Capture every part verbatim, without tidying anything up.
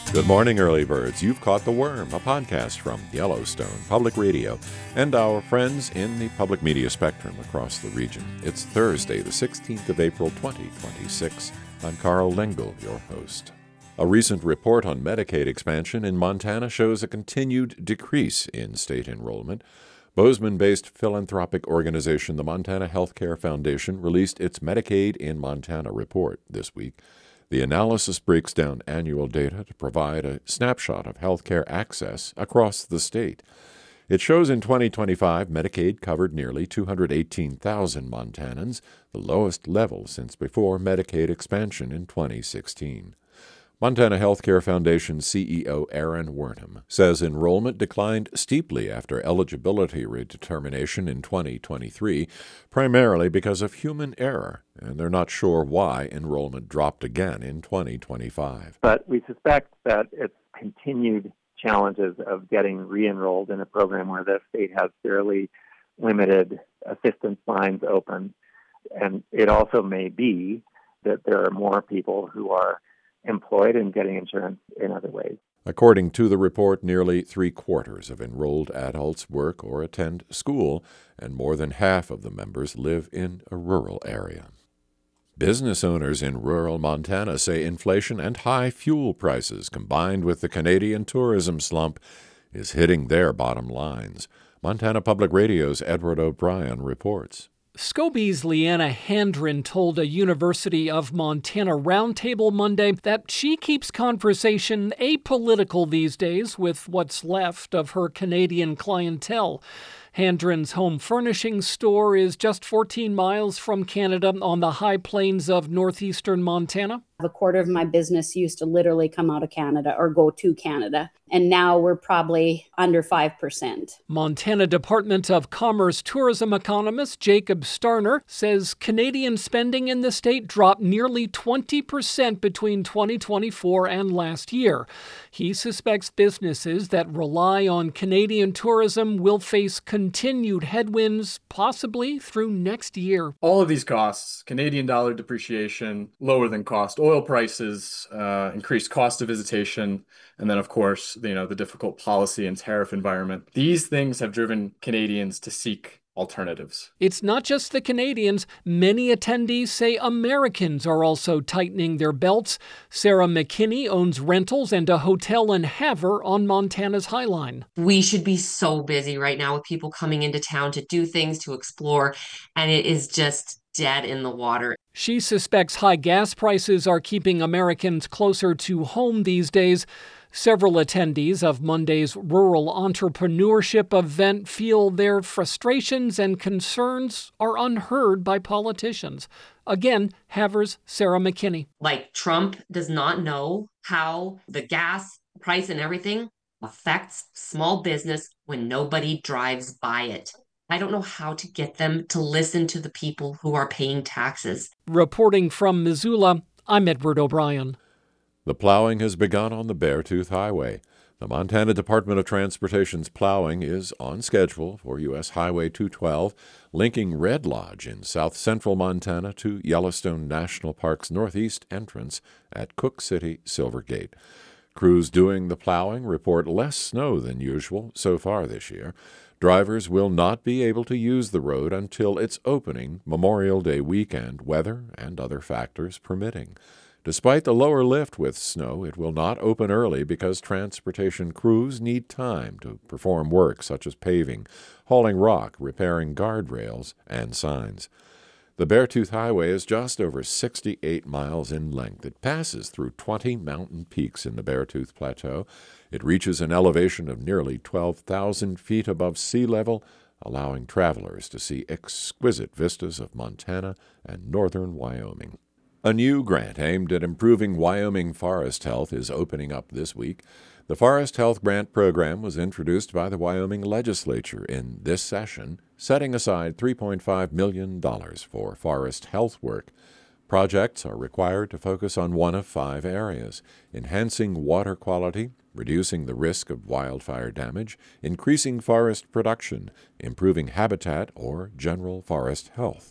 Good morning, early birds. You've caught the worm, a podcast from Yellowstone Public Radio and our friends in the public media spectrum across the region. It's Thursday, the sixteenth of April, twenty twenty-six. I'm Carl Lengel, your host. A recent report on Medicaid expansion in Montana shows a continued decrease in state enrollment. Bozeman-based philanthropic organization the Montana Healthcare Foundation released its Medicaid in Montana report this week. The analysis breaks down annual data to provide a snapshot of healthcare access across the state. It shows in twenty twenty-five, Medicaid covered nearly two hundred eighteen thousand Montanans, the lowest level since before Medicaid expansion in twenty sixteen. Montana Healthcare Foundation C E O Aaron Wernham says enrollment declined steeply after eligibility redetermination in twenty twenty-three, primarily because of human error, and they're not sure why enrollment dropped again in twenty twenty-five. But we suspect that it's continued challenges of getting re-enrolled in a program where the state has fairly limited assistance lines open. And it also may be that there are more people who are employed and getting insurance in other ways. According to the report, nearly three-quarters of enrolled adults work or attend school, and more than half of the members live in a rural area. Business owners in rural Montana say inflation and high fuel prices, combined with the Canadian tourism slump, is hitting their bottom lines. Montana Public Radio's Edward O'Brien reports. Scobie's Leanna Handren told a University of Montana roundtable Monday that she keeps conversation apolitical these days with what's left of her Canadian clientele. Handren's home furnishings store is just fourteen miles from Canada on the high plains of northeastern Montana. A quarter of my business used to literally come out of Canada or go to Canada, and now we're probably under five percent. Montana Department of Commerce tourism economist Jacob Starner says Canadian spending in the state dropped nearly twenty percent between twenty twenty-four and last year. He suspects businesses that rely on Canadian tourism will face continued headwinds, possibly through next year. All of these costs, Canadian dollar depreciation, lower than cost oil prices, uh, increased cost of visitation, and then, of course, you know, the difficult policy and tariff environment. These things have driven Canadians to seek alternatives. It's not just the Canadians. Many attendees say Americans are also tightening their belts. Sarah McKinney owns rentals and a hotel in Havre on Montana's Highline. We should be so busy right now with people coming into town to do things, to explore, and it is just dead in the water. She suspects high gas prices are keeping Americans closer to home these days. Several attendees of Monday's rural entrepreneurship event feel their frustrations and concerns are unheard by politicians. Again, Havre's Sarah McKinney. Like, Trump does not know how the gas price and everything affects small business when nobody drives by it. I don't know how to get them to listen to the people who are paying taxes. Reporting from Missoula, I'm Edward O'Brien. The plowing has begun on the Beartooth Highway. The Montana Department of Transportation's plowing is on schedule for U S Highway two twelve, linking Red Lodge in south-central Montana to Yellowstone National Park's northeast entrance at Cook City Silvergate. Crews doing the plowing report less snow than usual so far this year. Drivers will not be able to use the road until its opening Memorial Day weekend, weather and other factors permitting. Despite the lower lift with snow, it will not open early because transportation crews need time to perform work such as paving, hauling rock, repairing guardrails, and signs. The Beartooth Highway is just over sixty-eight miles in length. It passes through twenty mountain peaks in the Beartooth Plateau. It reaches an elevation of nearly twelve thousand feet above sea level, allowing travelers to see exquisite vistas of Montana and northern Wyoming. A new grant aimed at improving Wyoming forest health is opening up this week. The Forest Health Grant Program was introduced by the Wyoming legislature in this session, setting aside three point five million dollars for forest health work. Projects are required to focus on one of five areas: enhancing water quality, reducing the risk of wildfire damage, increasing forest production, improving habitat, or general forest health.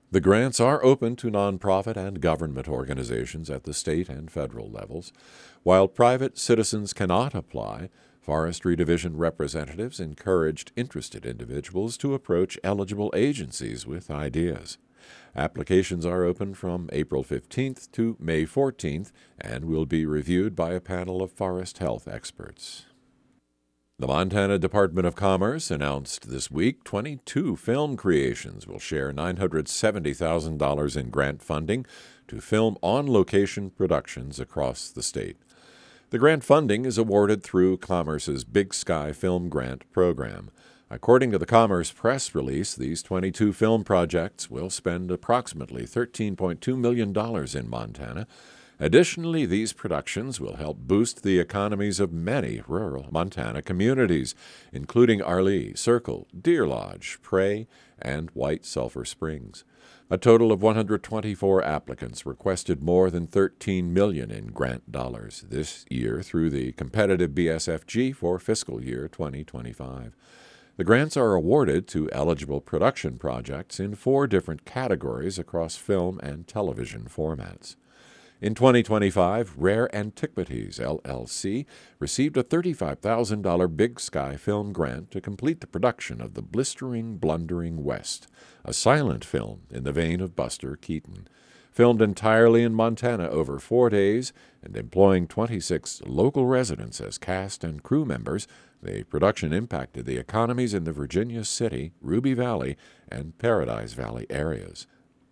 The grants are open to nonprofit and government organizations at the state and federal levels. While private citizens cannot apply, Forestry Division representatives encouraged interested individuals to approach eligible agencies with ideas. Applications are open from April fifteenth to May fourteenth and will be reviewed by a panel of forest health experts. The Montana Department of Commerce announced this week twenty-two film creations will share nine hundred seventy thousand dollars in grant funding to film on-location productions across the state. The grant funding is awarded through Commerce's Big Sky Film Grant program. According to the Commerce press release, these twenty-two film projects will spend approximately thirteen point two million dollars in Montana. Additionally, these productions will help boost the economies of many rural Montana communities, including Arlee, Circle, Deer Lodge, Prairie, and White Sulphur Springs. A total of one hundred twenty-four applicants requested more than thirteen million dollars in grant dollars this year through the competitive B S F G for fiscal year twenty twenty-five. The grants are awarded to eligible production projects in four different categories across film and television formats. In twenty twenty-five, Rare Antiquities, L L C, received a thirty-five thousand dollars Big Sky Film grant to complete the production of The Blistering Blundering West, a silent film in the vein of Buster Keaton. Filmed entirely in Montana over four days and employing twenty-six local residents as cast and crew members, the production impacted the economies in the Virginia City, Ruby Valley, and Paradise Valley areas.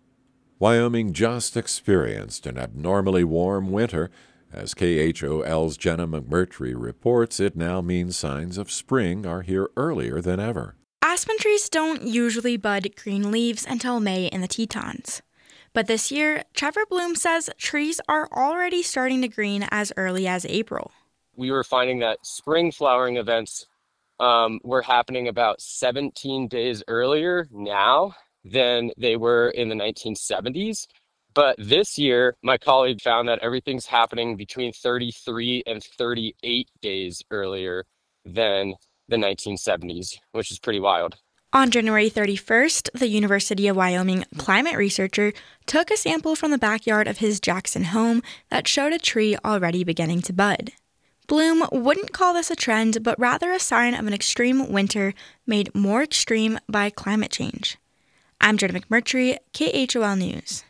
Wyoming just experienced an abnormally warm winter. As K H O L's Jenna McMurtry reports, it now means signs of spring are here earlier than ever. Aspen trees don't usually bud green leaves until May in the Tetons. But this year, Trevor Bloom says trees are already starting to green as early as April. We were finding that spring flowering events um, were happening about seventeen days earlier now than they were in the nineteen seventies. But this year, my colleague found that everything's happening between thirty-three and thirty-eight days earlier than the nineteen seventies, which is pretty wild. On January thirty-first, the University of Wyoming climate researcher took a sample from the backyard of his Jackson home that showed a tree already beginning to bud. Bloom wouldn't call this a trend, but rather a sign of an extreme winter made more extreme by climate change. I'm Jenna McMurtry, K H O L News.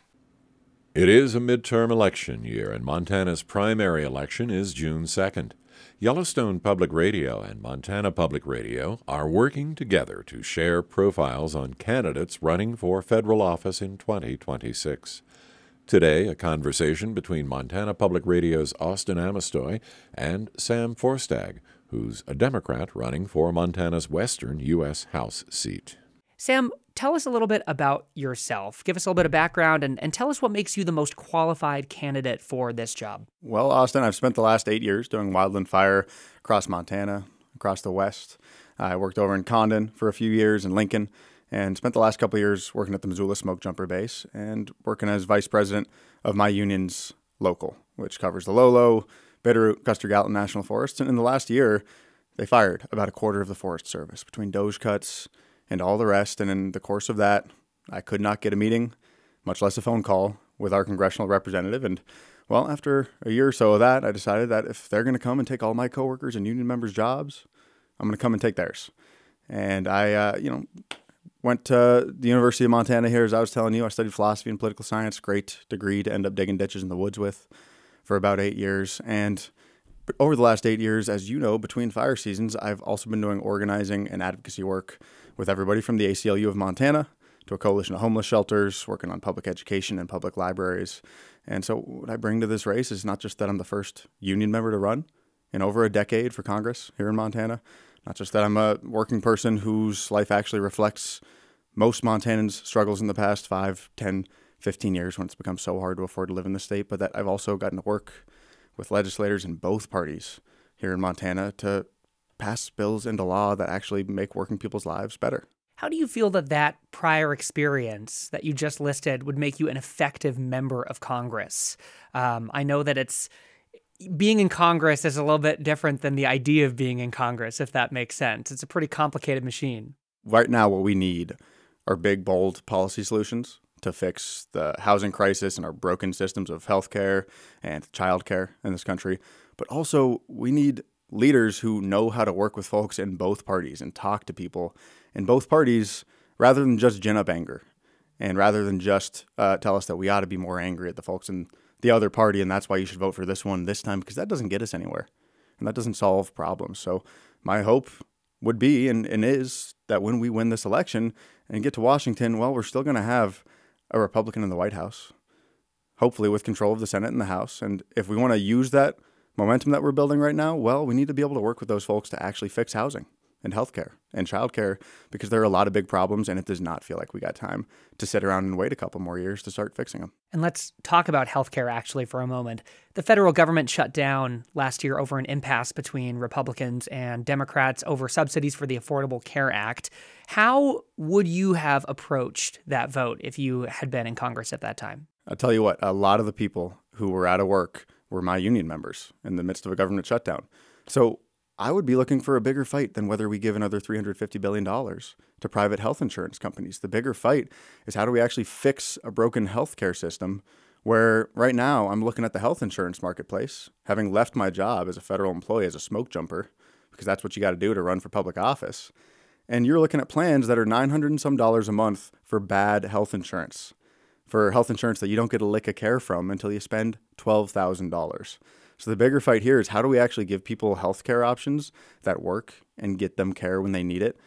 It is a midterm election year, and Montana's primary election is June second. Yellowstone Public Radio and Montana Public Radio are working together to share profiles on candidates running for federal office in twenty twenty-six. Today, a conversation between Montana Public Radio's Austin Amestoy and Sam Forstag, who's a Democrat running for Montana's western U S House seat. Sam, tell us a little bit about yourself. Give us a little bit of background and, and tell us what makes you the most qualified candidate for this job. Well, Austin, I've spent the last eight years doing wildland fire across Montana, across the West. I worked over in Condon for a few years in Lincoln and spent the last couple of years working at the Missoula Smoke Jumper Base and working as vice president of my union's local, which covers the Lolo, Bitterroot, Custer-Gallatin National Forests. And in the last year, they fired about a quarter of the Forest Service between doge cuts and all the rest. And in the course of that, I could not get a meeting, much less a phone call, with our congressional representative. And, well, after a year or so of that, I decided that if they're going to come and take all my coworkers and union members' jobs, I'm going to come and take theirs. And I, uh, you know, went to the University of Montana here, as I was telling you. I studied philosophy and political science, great degree to end up digging ditches in the woods with for about eight years. And over the last eight years, as you know, between fire seasons, I've also been doing organizing and advocacy work with everybody from the A C L U of Montana to a coalition of homeless shelters, working on public education and public libraries. And so what I bring to this race is not just that I'm the first union member to run in over a decade for Congress here in Montana, not just that I'm a working person whose life actually reflects most Montanans' struggles in the past five, ten, fifteen years when it's become so hard to afford to live in the state, but that I've also gotten to work with legislators in both parties here in Montana to pass bills into law that actually make working people's lives better. How do you feel that that prior experience that you just listed would make you an effective member of Congress? Um, I know that it's being in Congress is a little bit different than the idea of being in Congress, if that makes sense. It's a pretty complicated machine. Right now, what we need are big, bold policy solutions to fix the housing crisis and our broken systems of healthcare and childcare in this country. But also, we need leaders who know how to work with folks in both parties and talk to people in both parties rather than just gin up anger and rather than just uh, tell us that we ought to be more angry at the folks in the other party and that's why you should vote for this one this time, because that doesn't get us anywhere and that doesn't solve problems. So my hope would be and, and is that when we win this election and get to Washington, well, we're still going to have a Republican in the White House, hopefully with control of the Senate and the House. And if we want to use that momentum that we're building right now, well, we need to be able to work with those folks to actually fix housing and healthcare and childcare, because there are a lot of big problems and it does not feel like we got time to sit around and wait a couple more years to start fixing them. And let's talk about healthcare actually for a moment. The federal government shut down last year over an impasse between Republicans and Democrats over subsidies for the Affordable Care Act. How would you have approached that vote if you had been in Congress at that time? I'll tell you what, a lot of the people who were out of work were my union members in the midst of a government shutdown. So I would be looking for a bigger fight than whether we give another three hundred fifty billion dollars to private health insurance companies. The bigger fight is how do we actually fix a broken healthcare system where right now I'm looking at the health insurance marketplace, having left my job as a federal employee as a smoke jumper, because that's what you got to do to run for public office. And you're looking at plans that are nine hundred and some dollars a month for bad health insurance, for health insurance that you don't get a lick of care from until you spend twelve thousand dollars. So the bigger fight here is how do we actually give people healthcare options that work and get them care when they need it?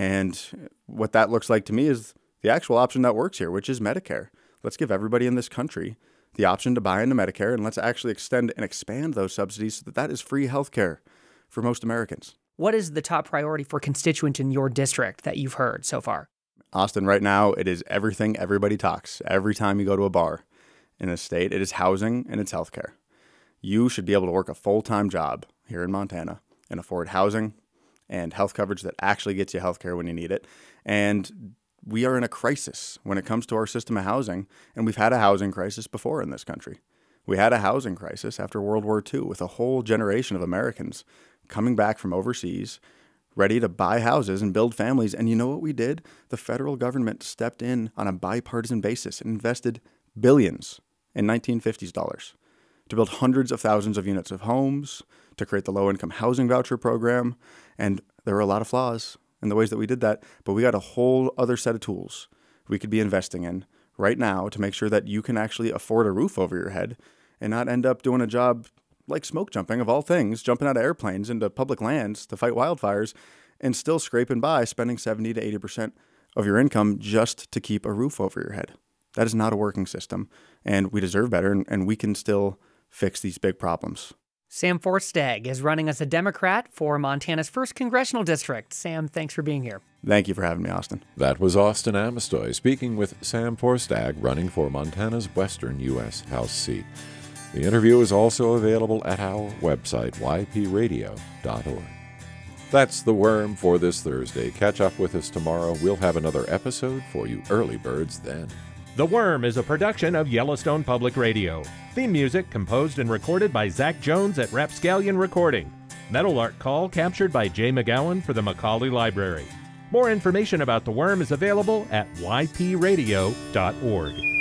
And what that looks like to me is the actual option that works here, which is Medicare. Let's give everybody in this country the option to buy into Medicare, and let's actually extend and expand those subsidies so that that is free healthcare for most Americans. What is the top priority for constituents in your district that you've heard so far? Austin, right now, it is everything everybody talks. Every time you go to a bar in this state, it is housing and it's healthcare. You should be able to work a full-time job here in Montana and afford housing and health coverage that actually gets you health care when you need it. And we are in a crisis when it comes to our system of housing, and we've had a housing crisis before in this country. We had a housing crisis after World War Two with a whole generation of Americans coming back from overseas, ready to buy houses and build families. And you know what we did? The federal government stepped in on a bipartisan basis and invested billions in nineteen fifties dollars to build hundreds of thousands of units of homes, to create the low-income housing voucher program. And there were a lot of flaws in the ways that we did that, but we got a whole other set of tools we could be investing in right now to make sure that you can actually afford a roof over your head and not end up doing a job like smoke jumping, of all things, jumping out of airplanes into public lands to fight wildfires and still scraping by, spending seventy to eighty percent of your income just to keep a roof over your head. That is not a working system, and we deserve better, and, and we can still fix these big problems. Sam Forstag is running as a Democrat for Montana's first congressional district. Sam, thanks for being here. Thank you for having me, Austin. That was Austin Amestoy speaking with Sam Forstag, running for Montana's western U S House seat. The interview is also available at our website, y p radio dot org. That's The Worm for this Thursday. Catch up with us tomorrow. We'll have another episode for you early birds then. The Worm is a production of Yellowstone Public Radio. Theme music composed and recorded by Zach Jones at Rapscallion Recording. Metal art call captured by Jay McGowan for the Macaulay Library. More information about The Worm is available at y p radio dot org.